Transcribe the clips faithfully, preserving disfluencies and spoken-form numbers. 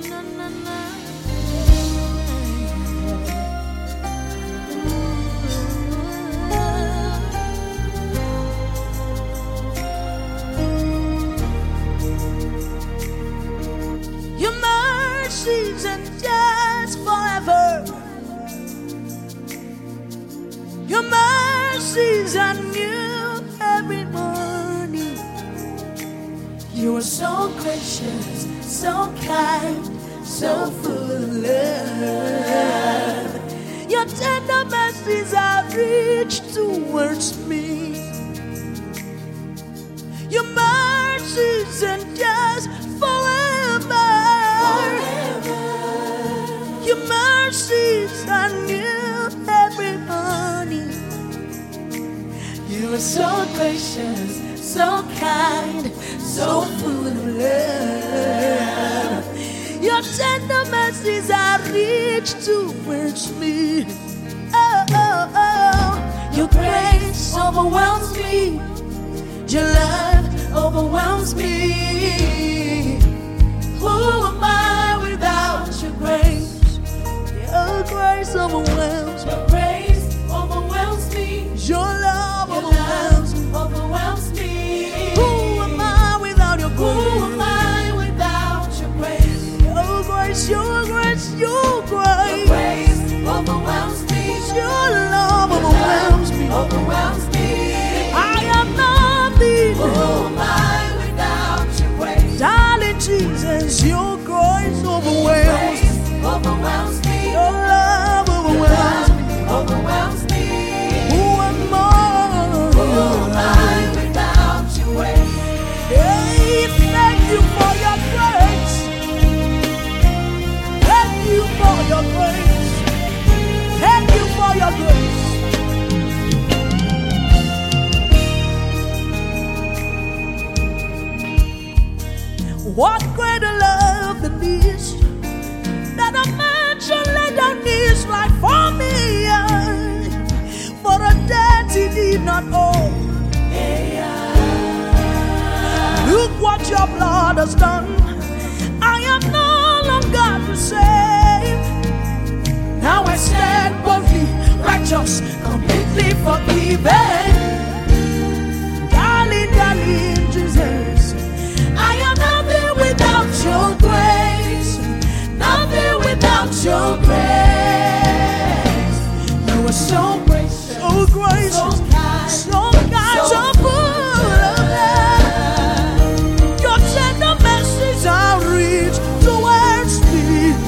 Your mercies endures forever. Your mercies are new every morning. You are so gracious, so kind, so full of love. Your tender mercies are rich towards me. Your mercies endures forever. Forever. Your mercies are new every morning. You are so gracious, so kind, so full of love. Your tender mercies are rich towards me. Oh, oh, oh. Your grace overwhelms me. Your love overwhelms me. Who am I without your grace? Your grace overwhelms me. Your grace overwhelms me. Your love your overwhelms me. Overwhelms me. Who am I without your grace? Who am I without your grace? Your grace, your grace, your grace. Your grace overwhelms me. Your love your overwhelms love me. Overwhelms me. I am nothing. Who am I without your grace? Darling Jesus, your grace overwhelms me. Overwhelms me. Your love overwhelms me. Overwhelms me. Who am I? Who am I without your grace? Hey, thank you for your grace. Thank you for your grace. Thank you for your grace. What greater love than this, that a man should lay down his life for me, for a debt he did not owe. Look what your blood has done. I am no longer the same. Now I stand boldly, righteous, completely forgiven. Darling, darling Jesus, I am nothing without your grace. Nothing without your grace. You are so gracious, so gracious, so kind, so, kind, so, so full of love. Your tender mercies are rich towards me.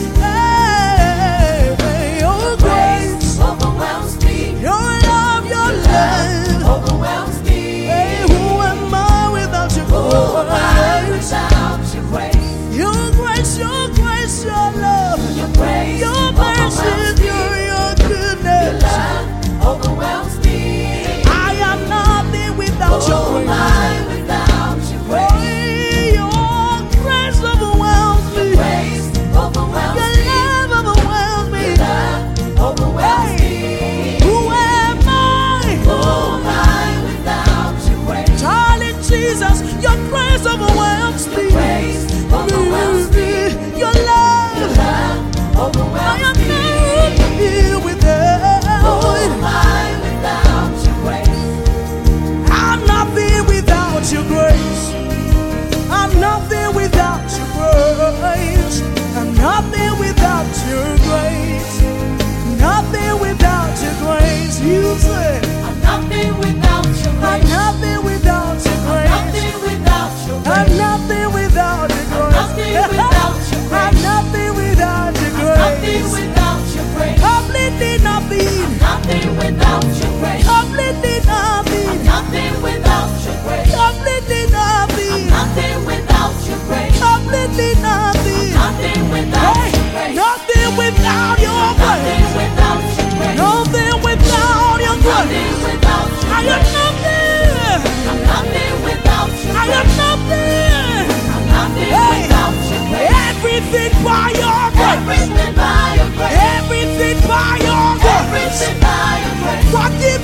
Hey, hey, your grace overwhelms me. Your love, your love overwhelms me. Hey, who am I without your grace? Who am I without your grace? Your grace, your grace, your love, your grace, your mercy, your, your goodness, your love overwhelms me. I am nothing without oh, your grace. Without your grace. Oh, your grace overwhelms me. Your grace overwhelms your me. Love overwhelms me. Your love overwhelms hey. me. Who am I? Who am I without your grace? Darling Jesus, your grace overwhelms me. Your grace overwhelms me. Your love, your love overwhelms I am me. Here without. Who am I without your grace? I'm nothing without your grace. I'm nothing without your grace. I'm nothing without your grace. Nothing without your grace. You say I'm nothing without your grace. I'm nothing without your grace. I'm nothing without your grace. I'm nothing without your grace. I'm nothing without your grace. Completely nothing. I'm nothing without your grace. Completely nothing. I'm nothing without your grace. Completely nothing. I'm nothing without your grace. Completely nothing. I'm nothing without your grace. Nothing without your grace. Nothing without your grace. Nothing without your grace. I am nothing. I'm nothing without your grace. I am nothing. I'm nothing without your grace. Everything by your grace. Everything by your grace. Everything by your grace. Everything by your grace. Forgive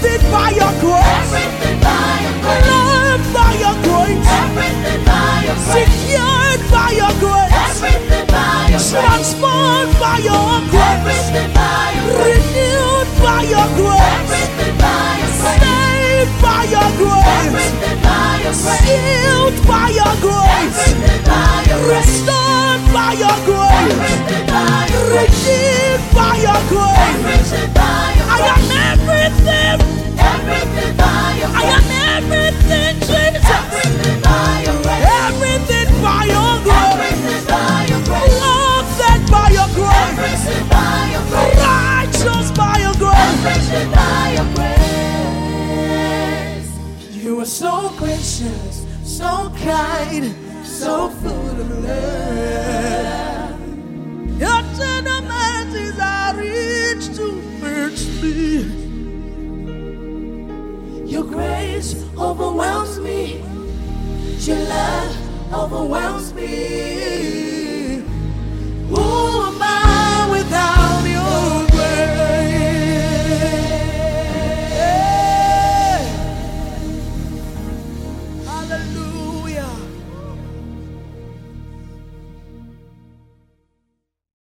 your grace, renewed by your grace, saved by your grace, sealed by your grace, restored by your grace, redeemed by your grace. I am everything. I am everything, Jesus. Everything by your grace. Loved by your grace. Righteous by your grace. You are so gracious, so kind, so full of love. Your tender mercies are rich towards me. Your grace overwhelms me. Your love overwhelms me.